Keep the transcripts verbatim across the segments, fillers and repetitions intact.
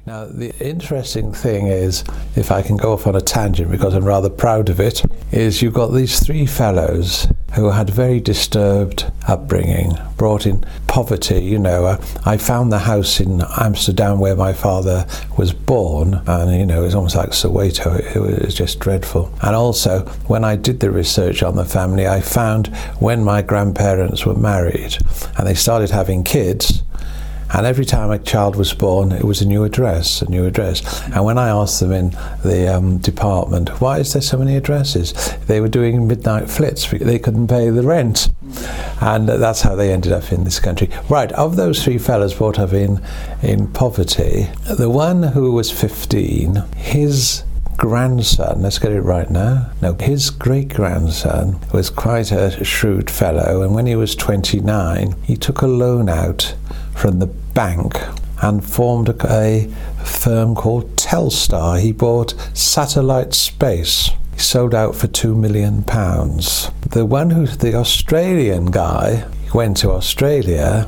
Now, the interesting thing is, if I can go off on a tangent because I'm rather proud of it, is you've got these three fellows who had very disturbed upbringing, brought in poverty. You know, uh, I found the house in Amsterdam where my father was born, and, you know, it was almost like Soweto. It, it was just dreadful. And also, when I did the research on the family, I found when my grandparents were married and they started having kids, and every time a child was born, it was a new address, a new address. And when I asked them in the um, department, why is there so many addresses? They were doing midnight flits because they couldn't pay the rent. And that's how they ended up in this country. Right, of those three fellas brought up in, in poverty, the one who was fifteen, his grandson, let's get it right now, no, his great-grandson was quite a shrewd fellow, and when he was twenty-nine, he took a loan out from the bank and formed a, a firm called Telstar. He bought satellite space. He sold out for two million pounds. The one who, the Australian guy, went to Australia.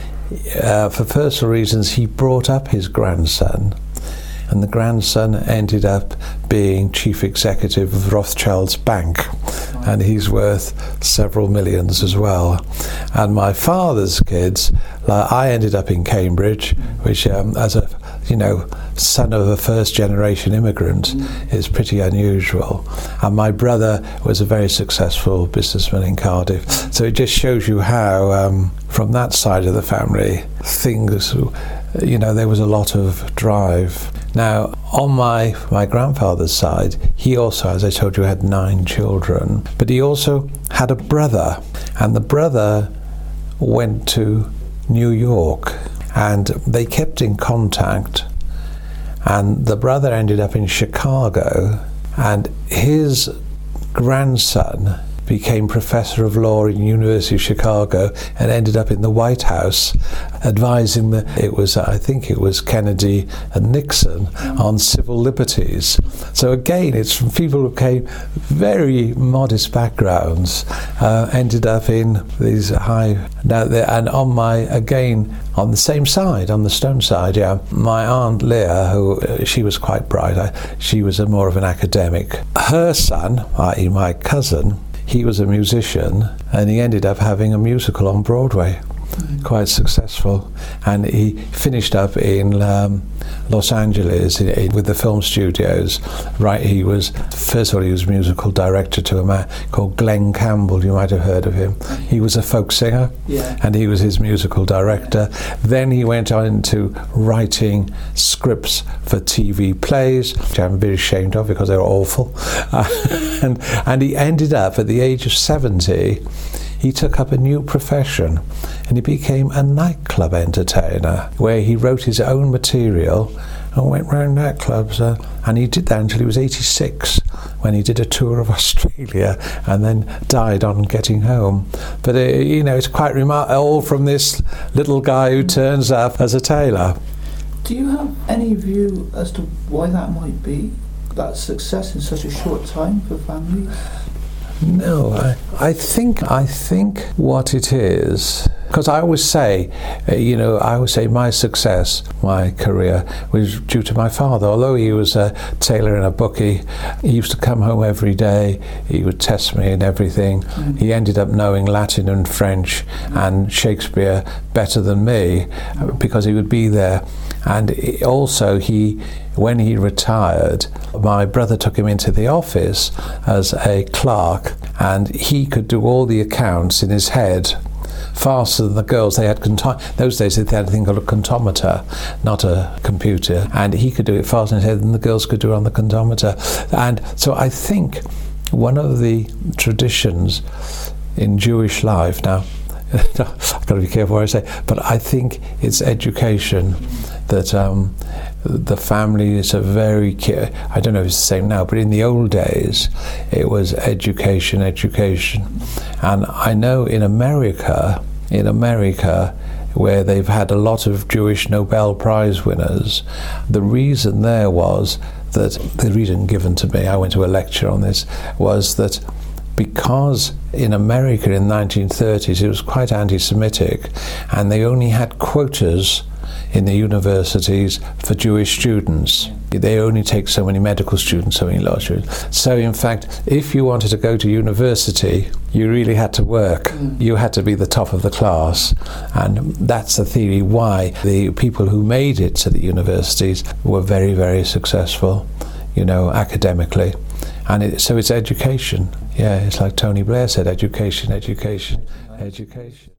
Uh, for personal reasons, he brought up his grandson, and the grandson ended up being chief executive of Rothschild's bank, and he's worth several millions as well. And my father's kids, like, I ended up in Cambridge, which um, as a you know son of a first generation immigrant mm. is pretty unusual. And my brother was a very successful businessman in Cardiff. So it just shows you how um, from that side of the family things, you know, there was a lot of drive. Now, on my, my grandfather's side, he also, as I told you, had nine children, but he also had a brother, and the brother went to New York, and they kept in contact, and the brother ended up in Chicago, and his grandson became professor of law in University of Chicago and ended up in the White House advising the, it was, I think it was Kennedy and Nixon on civil liberties. So again, it's from people who came very modest backgrounds, uh, ended up in these high, now and on my, again, on the same side, on the Stone side, yeah, my Aunt Leah, who, uh, she was quite bright, I, she was a more of an academic. Her son, that is my cousin, he was a musician, and he ended up having a musical on Broadway, mm. quite successful. And he finished up in um, Los Angeles in, in, with the film studios. Right, he was, first of all, he was musical director to a man called Glenn Campbell. You might have heard of him. He was a folk singer, yeah. and he was his musical director. Then he went on into writing scripts for T V plays, which I'm very ashamed of because they were awful. Uh, and, and he ended up, at the age of seventy, he took up a new profession, and he became a nightclub entertainer, where he wrote his own material and went round nightclubs. Uh, and he did that until he was eighty-six, when he did a tour of Australia and then died on getting home. But, uh, you know, it's quite remarkable, all from this little guy who turns up as a tailor. Do you have any view as to why that might be, that success in such a short time for families? No, I, I think I think what it is, because I always say, uh, you know, I always say my success, my career, was due to my father. Although he was a tailor and a bookie, he used to come home every day, he would test me and everything. Mm. He ended up knowing Latin and French and Shakespeare better than me, uh, because he would be there. And also, he, when he retired, my brother took him into the office as a clerk, and he could do all the accounts in his head faster than the girls. They had conto- those days they had a thing called a contometer, not a computer, and he could do it faster in his head than the girls could do on the contometer. And so I think one of the traditions in Jewish life, now I've got to be careful what I say, but I think it's education, that um, the family is a very, I don't know if it's the same now, but in the old days it was education, education. And I know in America, in America, where they've had a lot of Jewish Nobel Prize winners, the reason there was that, the reason given to me, I went to a lecture on this, was that because in America in the nineteen thirties it was quite anti-Semitic, and they only had quotas in the universities for Jewish students. They only take so many medical students, so many law students. So in fact, if you wanted to go to university, you really had to work. Mm. You had to be the top of the class. And that's the theory why the people who made it to the universities were very, very successful, you know, academically. And it, so it's education. Yeah, it's like Tony Blair said, education, education, education.